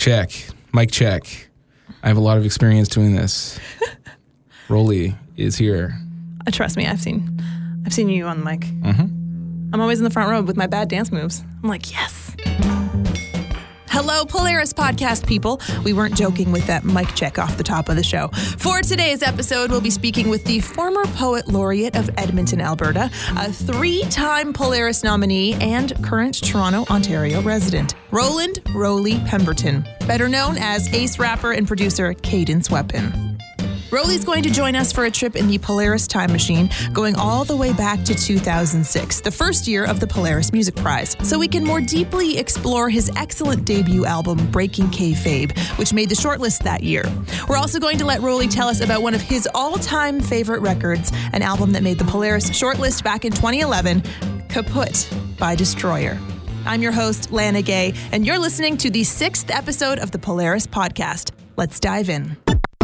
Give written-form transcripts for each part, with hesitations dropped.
Check. Mic check. I have a lot of experience doing this. Rolly is here. Trust me, I've seen you on the mic. Mm-hmm. I'm always in the front row with my bad dance moves. I'm like, yes. Hello, Polaris podcast people. We weren't joking with that mic check off the top of the show. For today's episode, we'll be speaking with the former poet laureate of Edmonton, Alberta, a 3-time Polaris nominee, and current Toronto, Ontario resident, Roland "Roly" Pemberton, better known as ace rapper and producer Cadence Weapon. Roly's going to join us for a trip in the Polaris time machine, going all the way back to 2006, the first year of the Polaris Music Prize, so we can more deeply explore his excellent debut album, Breaking Kayfabe, which made the shortlist that year. We're also going to let Roly tell us about one of his all-time favorite records, an album that made the Polaris shortlist back in 2011, Kaput by Destroyer. I'm your host, Lana Gay, and you're listening to the 6th episode of the Polaris podcast. Let's dive in.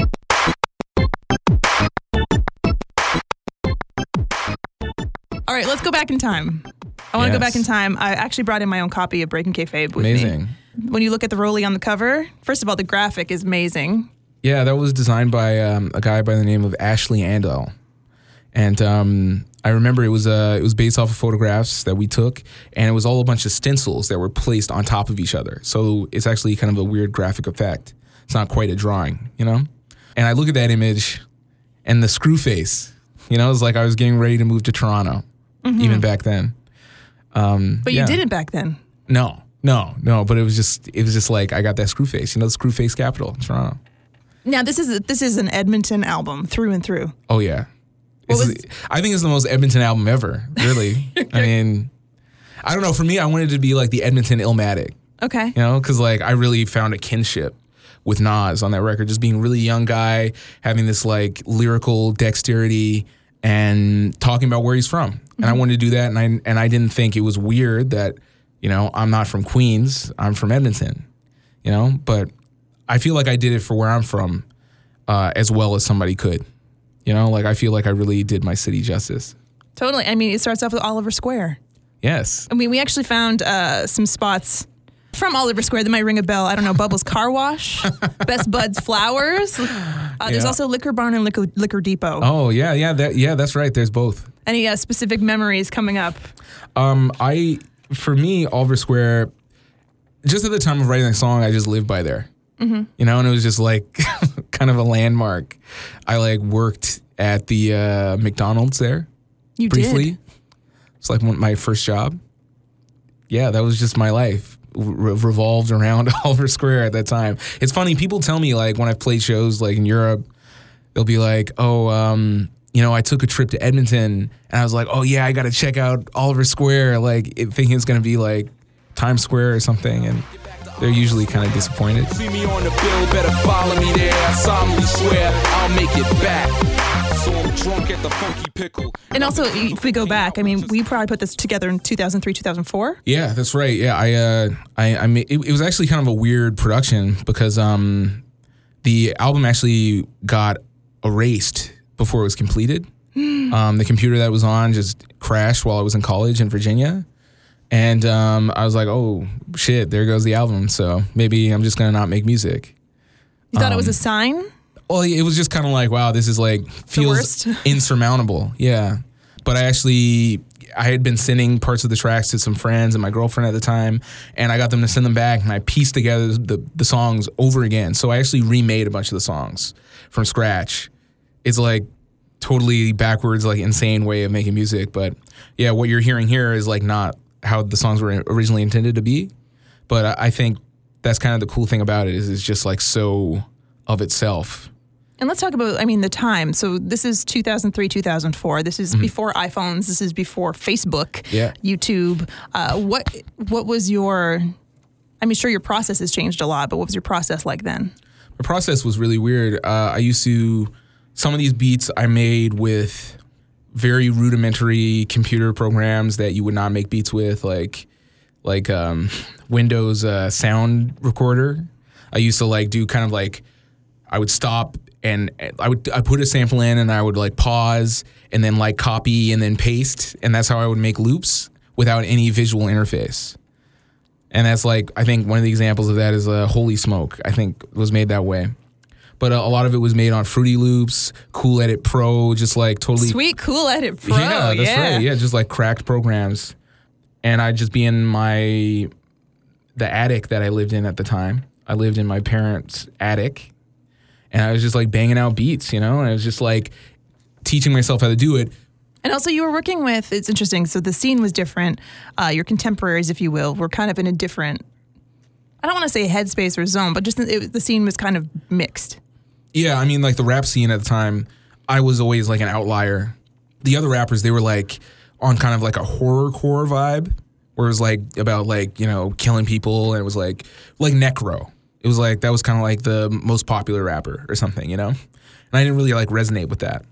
All right, let's go back in time. I want to go back in time. I actually brought in my own copy of Breaking Kayfabe with me. When you look at the Roly on the cover, first of all, the graphic is amazing. Yeah, that was designed by a guy by the name of Ashley Andel. And I remember it was based off of photographs that we took, and it was all a bunch of stencils that were placed on top of each other. So it's actually kind of a weird graphic effect. It's not quite a drawing, you know? And I look at that image, and the screw face, you know, it's like I was getting ready to move to Toronto. Mm-hmm. Even back then. But you didn't back then. No. But it was just like I got that screw face. You know, the screw face capital, Toronto. Now this is an Edmonton album through and through. Oh yeah. I think it's the most Edmonton album ever. Really. I mean, I don't know. For me, I wanted it to be like the Edmonton Illmatic. Okay. You know, because like I really found a kinship with Nas on that record. Just being a really young guy, having this like lyrical dexterity, and talking about where he's from. And I wanted to do that, and I didn't think it was weird that, you know, I'm not from Queens, I'm from Edmonton, you know? But I feel like I did it for where I'm from as well as somebody could. You know, like I feel like I really did my city justice. Totally. I mean, it starts off with Oliver Square. Yes. I mean, we actually found some spots from Oliver Square that might ring a bell. I don't know, Bubbles Car Wash, Best Buds Flowers. There's also Liquor Barn and Liquor Depot. Oh, yeah, that's right. There's both. Any specific memories coming up? For me, Oliver Square, just at the time of writing that song, I just lived by there. Mm-hmm. You know, and it was just like kind of a landmark. I like worked at the McDonald's there. You briefly. did? It's like my first job. Yeah, that was just my life. Revolved around Oliver Square at that time. It's funny, people tell me like when I've played shows like in Europe, they'll be like, you know, I took a trip to Edmonton and I was like, oh yeah, I got to check out Oliver Square, like thinking it's going to be like Times Square or something, and they're usually kind of disappointed. See me on the bill, better follow me there. I solemnly swear I'll make it back. So I'm drunk at the Funky Pickle. And also, if we go back, I mean, we probably put this together in 2003, 2004. Yeah, that's right. Yeah, I made, it was actually kind of a weird production because the album actually got erased before it was completed. The computer that it was on just crashed while I was in college in Virginia. And I was like, oh, shit, there goes the album. So maybe I'm just going to not make music. You thought it was a sign? Well, it was just kind of like, wow, this is like, feels insurmountable. Yeah. But I had been sending parts of the tracks to some friends and my girlfriend at the time, and I got them to send them back, and I pieced together the songs over again. So I actually remade a bunch of the songs from scratch. It's like totally backwards, like insane way of making music. But yeah, what you're hearing here is like not how the songs were originally intended to be. But I think that's kind of the cool thing about it is it's just like so of itself. And let's talk about, I mean, the time. So this is 2003, 2004. This is before iPhones. This is before Facebook, YouTube. What was your, I mean, sure, your process has changed a lot, but what was your process like then? My process was really weird. Some of these beats I made with very rudimentary computer programs that you would not make beats with, like Windows sound recorder. I used to like do kind of like, I would stop and I put a sample in and I would like pause and then like copy and then paste, and that's how I would make loops without any visual interface. And that's like, I think one of the examples of that is Holy Smoke, I think was made that way. But a lot of it was made on Fruity Loops, Cool Edit Pro, just like totally. Sweet Cool Edit Pro. Yeah, that's right. Yeah, just like cracked programs. And I'd just be in the attic that I lived in at the time. I lived in my parents' attic. And I was just like banging out beats, and I was just like teaching myself how to do it. And also you were working with, it's interesting, so the scene was different. Your contemporaries, if you will, were kind of in a different, I don't want to say headspace or zone, but just the scene was kind of mixed. Yeah, I mean, like the rap scene at the time, I was always like an outlier. The other rappers, they were like on kind of like a horrorcore vibe, where it was like about like, killing people, and it was like Necro. It was like, that was kind of like the most popular rapper or something, And I didn't really like resonate with that.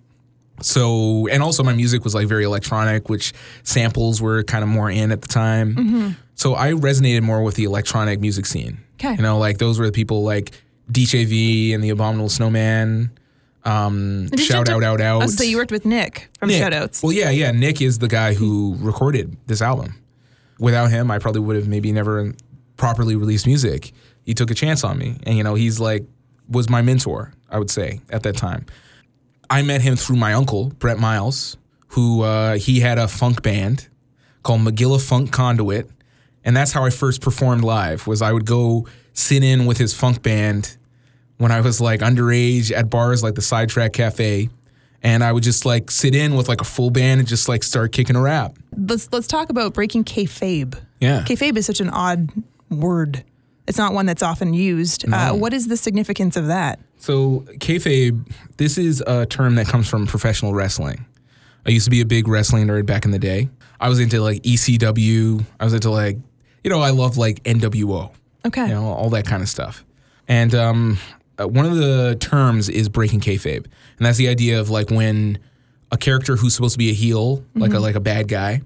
So, and also my music was like very electronic, which samples were kind of more in at the time. Mm-hmm. So I resonated more with the electronic music scene. Okay. Like those were the people like DJV and the Abominable Snowman. Shout out. Oh, so you worked with Nick from Shoutouts. Well, yeah. Nick is the guy who recorded this album. Without him, I probably would have maybe never properly released music. He took a chance on me, and he's like was my mentor, I would say, at that time. I met him through my uncle, Brett Miles, who he had a funk band called Magilla Funk Conduit, and that's how I first performed live. Was I would go sit in with his funk band when I was like underage at bars like the Sidetrack Cafe, and I would just like sit in with like a full band and just like start kicking a rap. Let's talk about breaking kayfabe. Yeah, kayfabe is such an odd word. It's not one that's often used. No. What is the significance of that? So kayfabe, this is a term that comes from professional wrestling. I used to be a big wrestling nerd back in the day. I was into like ECW. I was into like, I love like NWO. Okay. All that kind of stuff. And one of the terms is breaking kayfabe. And that's the idea of like when a character who's supposed to be a heel, like a bad guy,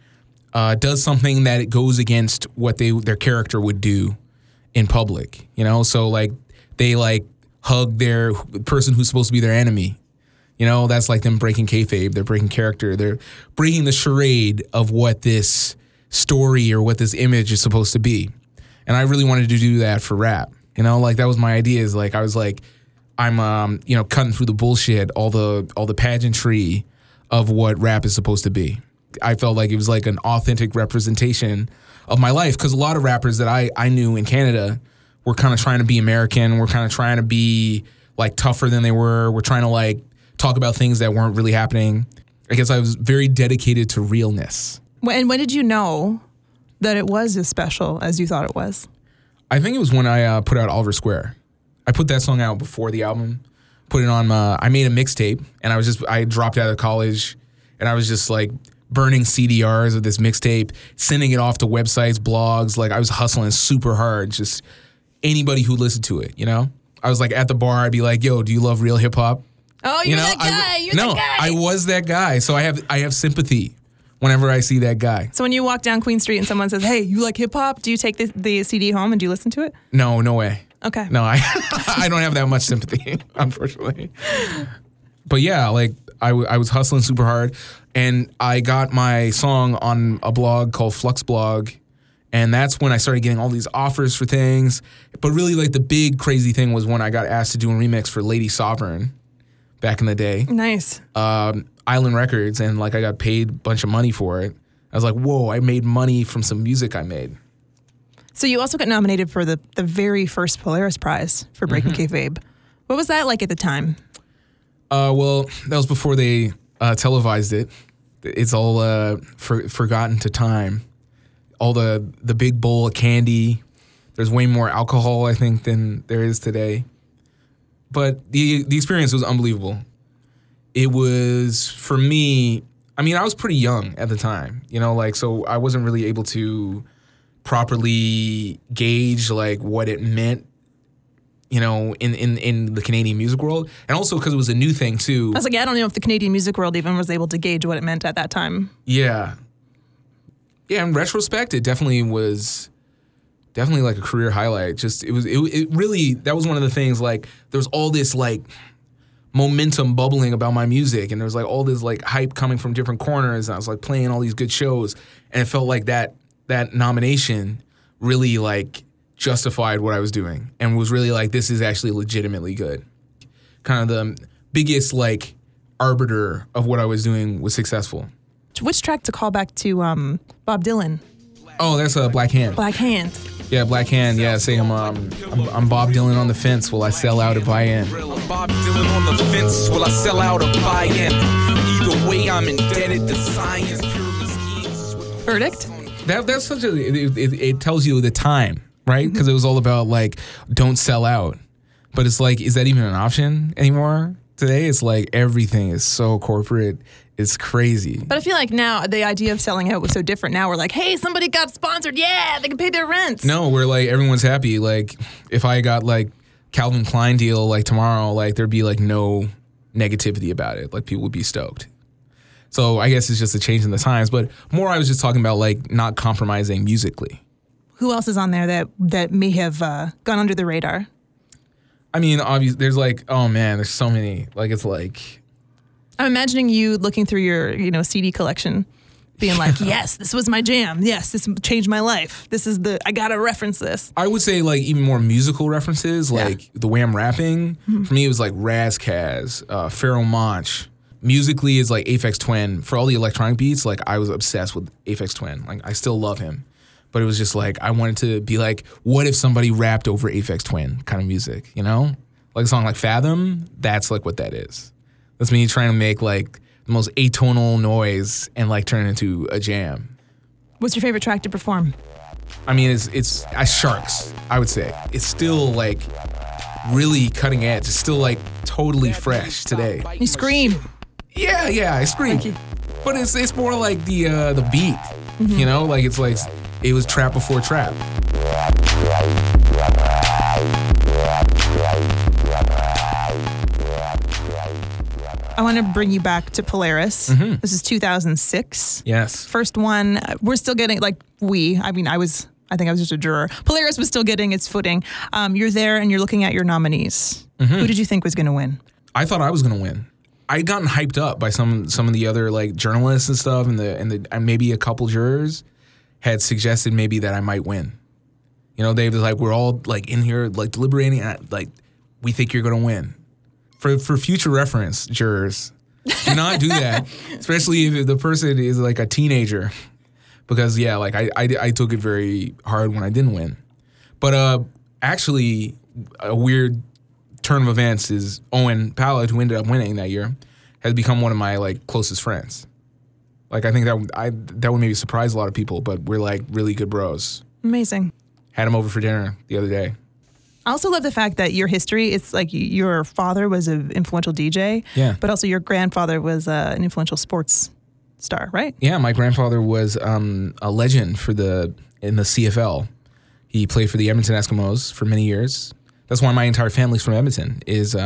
does something that it goes against what their character would do in public, so like they like hug their person who's supposed to be their enemy, that's like them breaking kayfabe. They're breaking character. They're breaking the charade of what this story or what this image is supposed to be. And I really wanted to do that for rap, like that was my idea. Is like I was like I'm cutting through the bullshit, all the pageantry of what rap is supposed to be. I felt like it was like an authentic representation of my life, because a lot of rappers that I knew in Canada were kind of trying to be American, were kind of trying to be like tougher than they were trying to like talk about things that weren't really happening. I guess I was very dedicated to realness. And when did you know that it was as special as you thought it was? I think it was when I put out Oliver Square. I put that song out before the album, put it on, I made a mixtape, and I dropped out of college, and I was just like burning CDRs of this mixtape, sending it off to websites, blogs. Like I was hustling super hard, just anybody who listened to it, I was like at the bar, I'd be like, yo, do you love real hip hop? Oh, you're that guy. You're that guy. I was that guy. So I have sympathy whenever I see that guy. So when you walk down Queen Street and someone says, hey, you like hip hop? Do you take the CD home and do you listen to it? No way. Okay. No, I don't have that much sympathy, unfortunately. But yeah, like I was hustling super hard, and I got my song on a blog called Flux Blog, and that's when I started getting all these offers for things. But really, like the big crazy thing was when I got asked to do a remix for Lady Sovereign back in the day. Nice. Island Records, and like I got paid a bunch of money for it. I was like, whoa, I made money from some music I made. So you also got nominated for the very first Polaris Prize for Breaking Kayfabe. What was that like at the time? Well, that was before they televised it. It's all forgotten to time. All the big bowl of candy. There's way more alcohol, I think, than there is today. But the experience was unbelievable. It was, for me, I mean, I was pretty young at the time, so I wasn't really able to properly gauge like what it meant, in the Canadian music world. And also because it was a new thing too. I was like, I don't know if the Canadian music world even was able to gauge what it meant at that time. Yeah. Yeah, in retrospect, it definitely was like a career highlight. It really, that was one of the things, like there was all this like momentum bubbling about my music, and there was like all this like hype coming from different corners, and I was like playing all these good shows, and it felt like that nomination really like justified what I was doing and was really like, this is actually legitimately good. Kind of the biggest like arbiter of what I was doing was successful. Which track to call back to Bob Dylan? Oh, that's a Black Hand. Black Hand. Yeah, Black Hand. Yeah, say I'm Bob Dylan on the fence. Will I sell out or buy in? Bob Dylan on the fence. Will I sell out or buy in? Either way, I'm indebted to science. Verdict? That's such a. It tells you the time, right? Because it was all about like don't sell out, but it's like, is that even an option anymore today? It's like everything is so corporate. It's crazy. But I feel like now the idea of selling out was so different. Now we're like, hey, somebody got sponsored. Yeah, they can pay their rent. No, we're like, everyone's happy. Like, if I got like Calvin Klein deal like tomorrow, like there'd be like no negativity about it. Like people would be stoked. So I guess it's just a change in the times. But more, I was just talking about like not compromising musically. Who else is on there that may have gone under the radar? I mean, obviously, there's like, oh man, there's so many. Like, it's like. I'm imagining you looking through your, CD collection, being like, yes, this was my jam. Yes, this changed my life. I gotta reference this. I would say like even more musical references, like the way I'm rapping. Mm-hmm. For me, it was like Raz Kaz, Pharoah Monch. Musically, is like Aphex Twin. For all the electronic beats, like I was obsessed with Aphex Twin. Like I still love him. But it was just like, I wanted to be like, what if somebody rapped over Aphex Twin kind of music, you know? Like a song like Fathom, that's like what that is. That's me trying to make like the most atonal noise and like turn it into a jam. What's your favorite track to perform? I mean, it's Sharks, I would say. It's still like really cutting edge. It's still like totally fresh today. You scream. Yeah, I scream. But it's more like the beat, you know? Like it's like, it was trap before trap. I want to bring you back to Polaris. Mm-hmm. This is 2006. Yes. First one. We're still getting I think I was just a juror. Polaris was still getting its footing. You're there and you're looking at your nominees. Mm-hmm. Who did you think was going to win? I thought I was going to win. I'd gotten hyped up by some of the other like journalists and stuff, and maybe a couple jurors had suggested maybe that I might win. You know, they was like, we're all like in here like deliberating, and like we think you're going to win. For future reference, jurors, do not do that, especially if the person is like a teenager, because like I took it very hard when I didn't win. But actually, a weird turn of events is Owen Pallett, who ended up winning that year, has become one of my like closest friends. Like I think that would maybe surprise a lot of people, but we're like really good bros. Amazing. Had him over for dinner the other day. I also love the fact that your history, it's like your father was an influential DJ, but also your grandfather was an influential sports star, right? Yeah, my grandfather was a legend in the CFL. He played for the Edmonton Eskimos for many years. That's why my entire family's from Edmonton.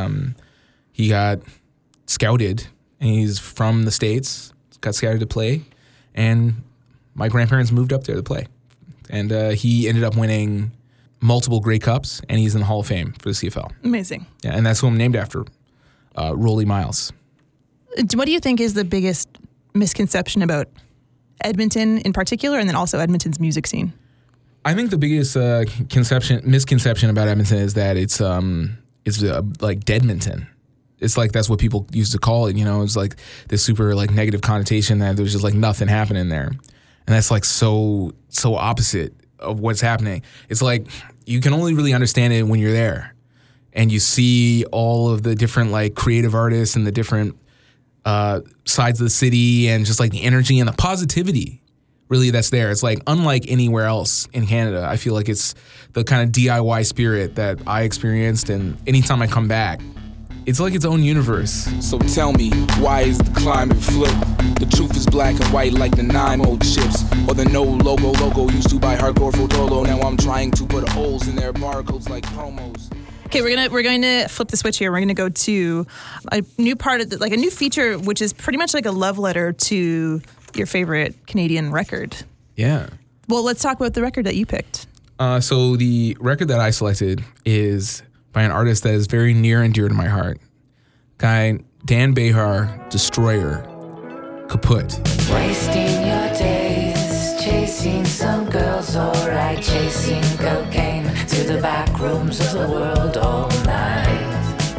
He got scouted, and he's from the States, got scouted to play, and my grandparents moved up there to play. And he ended up winning multiple Grey Cups, and he's in the Hall of Fame for the CFL. Amazing. Yeah, and that's who I'm named after, Rollie Miles. What do you think is the biggest misconception about Edmonton in particular, and then also Edmonton's music scene? I think the biggest misconception about Edmonton is that it's like Deadmonton. It's like that's what people used to call it. You know, it's like this super like negative connotation that there's just like nothing happening there, and that's like so opposite of what's happening. It's like you can only really understand it when you're there and you see all of the different like creative artists and the different sides of the city and just like the energy and the positivity really that's there. It's like unlike anywhere else in Canada. I feel like it's the kind of DIY spirit that I experienced, and anytime I come back, it's like its own universe. So tell me, why is the climate flipped? The truth is black and white like the 9-0 chips, or the no logo used to buy hardcore Fotolo. Now I'm trying to put holes in their barcodes like promos. Okay, we're going to flip the switch here. We're going to go to a new part of a new feature, which is pretty much like a love letter to your favorite Canadian record. Yeah. Well, let's talk about the record that you picked. So the record that I selected is by an artist that is very near and dear to my heart. Guy Dan Behar, Destroyer, Kaput. Wasting your days chasing some girls feels alright, chasing cocaine through the back rooms of the world all night.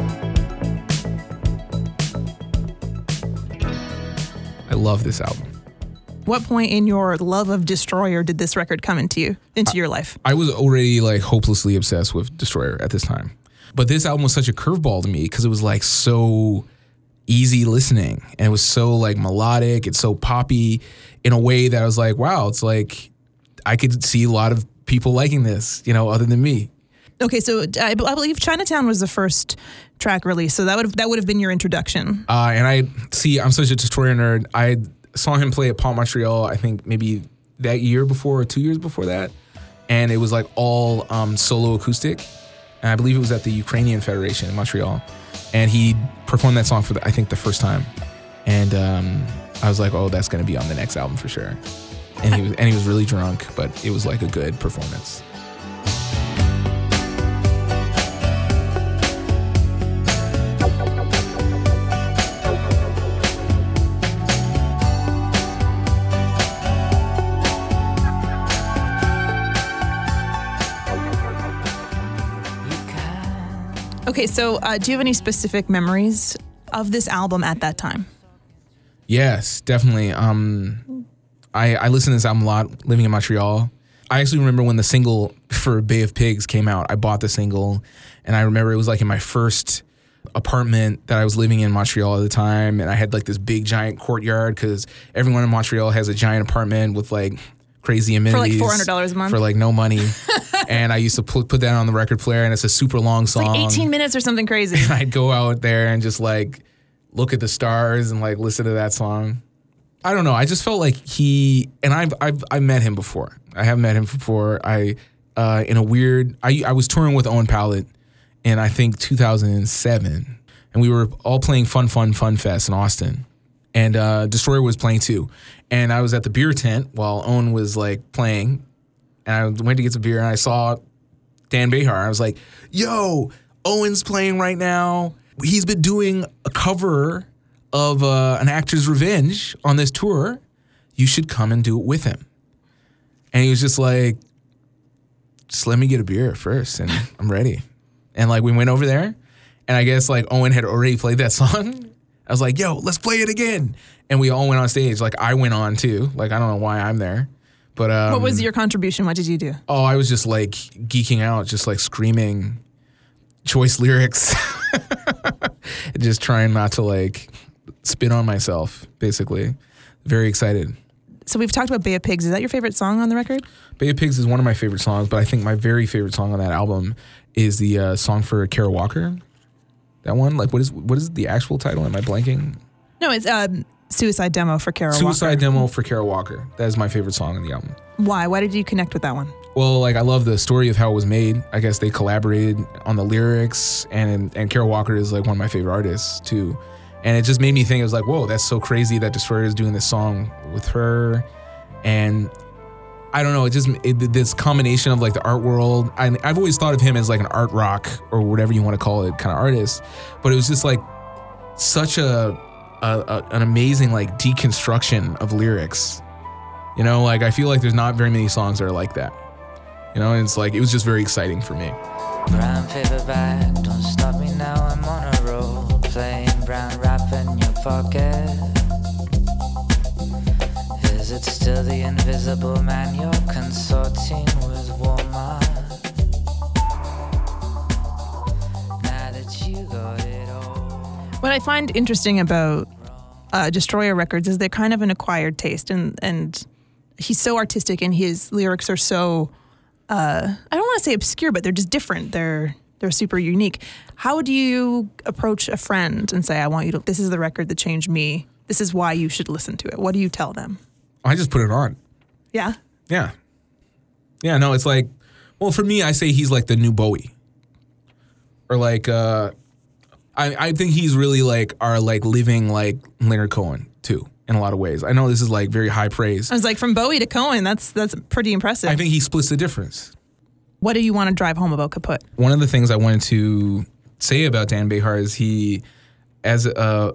I love this album. What point in your love of Destroyer did this record come into your life? I was already like hopelessly obsessed with Destroyer at this time. But this album was such a curveball to me because it was like so easy listening and it was so like melodic. It's so poppy in a way that I was like, wow, it's like I could see a lot of people liking this, you know, other than me. Okay, so I believe Chinatown was the first track release, so that would have been your introduction. And I'm such a Destroyer nerd. I saw him play at Pop Montreal, I think maybe that year before or 2 years before that. And it was like all solo acoustic. And I believe it was at the Ukrainian Federation in Montreal. And he performed that song for, I think, the first time. And I was like, oh, that's going to be on the next album for sure. And he was really drunk, but it was like a good performance. Okay, so do you have any specific memories of this album at that time? Yes, definitely. I listened to this album a lot living in Montreal. I actually remember when the single for Bay of Pigs came out. I bought the single, and I remember it was like in my first apartment that I was living in Montreal at the time, and I had like this big giant courtyard because everyone in Montreal has a giant apartment with like crazy amenities. For like $400 a month? For like no money. And I used to put that on the record player, and it's a super long song. It's like 18 minutes or something crazy. And I'd go out there and just like look at the stars and like listen to that song. I don't know. I just felt like I've met him before. I have met him before. I was touring with Owen Pallett in I think 2007, and we were all playing Fun Fest in Austin, and Destroyer was playing too. And I was at the beer tent while Owen was like playing. And I went to get some beer and I saw Dan Behar. I was like, yo, Owen's playing right now. He's been doing a cover of An Actor's Revenge on this tour. You should come and do it with him. And he was just like, just let me get a beer first and I'm ready. And like we went over there and I guess like Owen had already played that song. I was like, yo, let's play it again. And we all went on stage. Like I went on too. Like I don't know why I'm there. But what was your contribution? What did you do? Oh, I was just like geeking out, just like screaming choice lyrics. Just trying not to like spit on myself, basically. Very excited. So we've talked about Bay of Pigs. Is that your favorite song on the record? Bay of Pigs is one of my favorite songs, but I think my very favorite song on that album is the song for Kara Walker. That one? Like what is the actual title? Am I blanking? No, it's Suicide Demo for Kara Walker. Suicide Demo for Kara Walker. That is my favorite song on the album. Why? Why did you connect with that one? Well, like I love the story of how it was made. I guess they collaborated on the lyrics, and Kara Walker is like one of my favorite artists too. And it just made me think, it was like, whoa, that's so crazy that Destroyer is doing this song with her. And I don't know, this combination of like the art world. I've always thought of him as like an art rock or whatever you want to call it kind of artist, but it was just like such an amazing like deconstruction of lyrics. You know, like I feel like there's not very many songs that are like that. You know, and it's like, it was just very exciting for me. Brown paper bag, don't stop me now, I'm on a roll. Plain brown wrap in your pocket. Is it still the invisible man you're consorting with, woman? Now that you got it all. What I find interesting about Destroyer records is they're kind of an acquired taste, and he's so artistic and his lyrics are so I don't want to say obscure, but they're just different. They're super unique. How would you approach a friend and say, this is the record that changed me. This is why you should listen to it. What do you tell them? I just put it on. Yeah? Yeah. Yeah, no, it's like, well, for me, I say he's like the new Bowie. Or like, I think he's really like our like living like Leonard Cohen too, in a lot of ways. I know this is like very high praise. I was like, from Bowie to Cohen, that's pretty impressive. I think he splits the difference. What do you want to drive home about Kaput? One of the things I wanted to say about Dan Behar is he, as a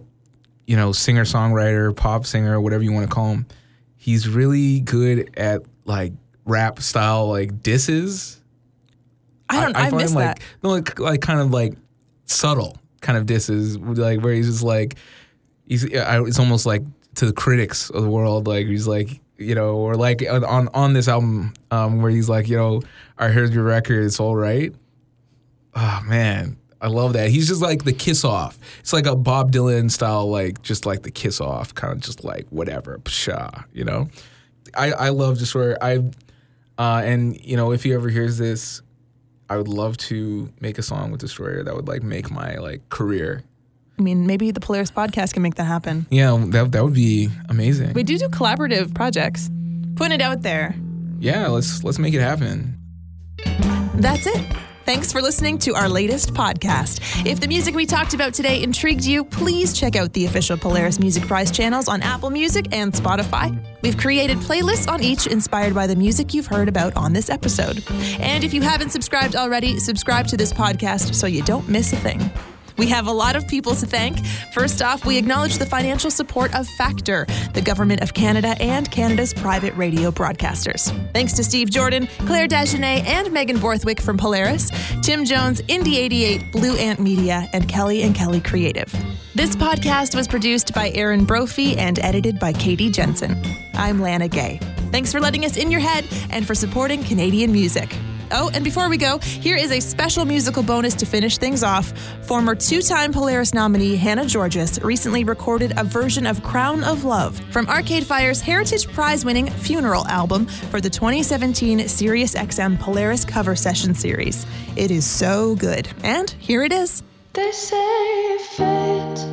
singer-songwriter, pop singer, whatever you want to call him, he's really good at like rap style like disses. I missed like, that. No, like kind of like subtle kind of disses, like where he's just like it's almost like to the critics of the world, like he's like, you know, or like on this album where he's like, you know, I heard your record, it's all right. Oh man, I love that. He's just like the kiss off. It's like a Bob Dylan style, like just like the kiss off, kind of just like whatever, pshaw, you know. I love Destroyer. And you know, if he ever hears this, I would love to make a song with Destroyer that would like make my like career. I mean, maybe the Polaris podcast can make that happen. Yeah, that would be amazing. We do collaborative projects. Putting it out there. Yeah, let's make it happen. That's it. Thanks for listening to our latest podcast. If the music we talked about today intrigued you, please check out the official Polaris Music Prize channels on Apple Music and Spotify. We've created playlists on each inspired by the music you've heard about on this episode. And if you haven't subscribed already, subscribe to this podcast so you don't miss a thing. We have a lot of people to thank. First off, we acknowledge the financial support of Factor, the Government of Canada, and Canada's private radio broadcasters. Thanks to Steve Jordan, Claire Dagenet, and Megan Borthwick from Polaris, Tim Jones, Indie 88, Blue Ant Media, and Kelly & Kelly Creative. This podcast was produced by Aaron Brophy and edited by Katie Jensen. I'm Lana Gay. Thanks for letting us in your head and for supporting Canadian music. Oh, and before we go, here is a special musical bonus to finish things off. Former two-time Polaris nominee Hannah Georges recently recorded a version of Crown of Love from Arcade Fire's Heritage Prize-winning Funeral album for the 2017 SiriusXM Polaris Cover Session Series. It is so good. And here it is. They say fate,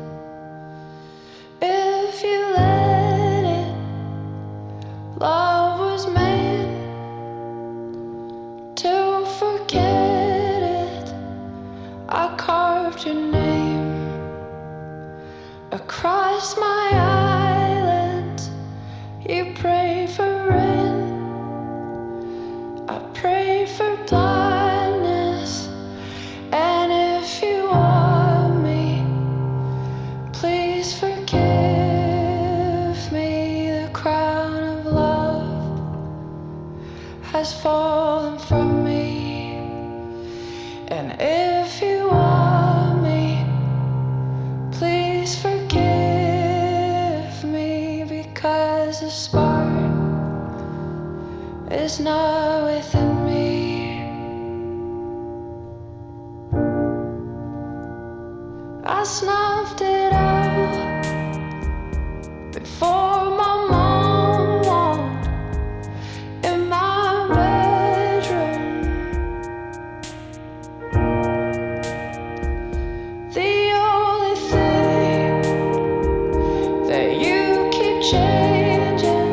if you let it, love was made to forget it. I carved your name across my island. You pray for rain, I pray for blindness. And if you want me, please forgive me. The crown of love has fallen from me. And if you want me, please forgive me, because the spark is not within me. I snuffed it out before my mom walked in my bedroom. The only thing that you keep changing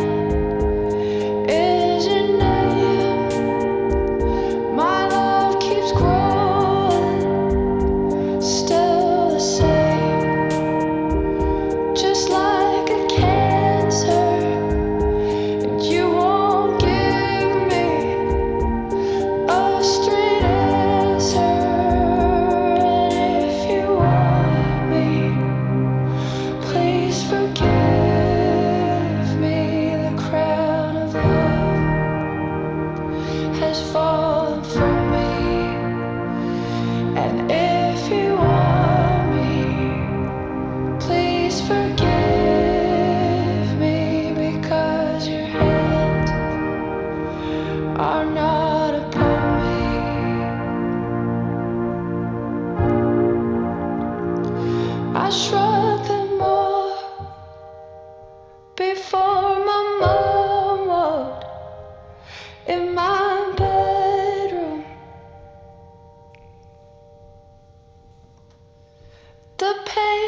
is your name. My love keeps growing, still the same, just like a cancer. And you won't give me a straight answer. And if you want me, please forgive me. The crown of love has fallen from me. And if you want me, please forgive me, because your hands are not upon me. I shrugged them off before my mom walked in my bedroom. The pain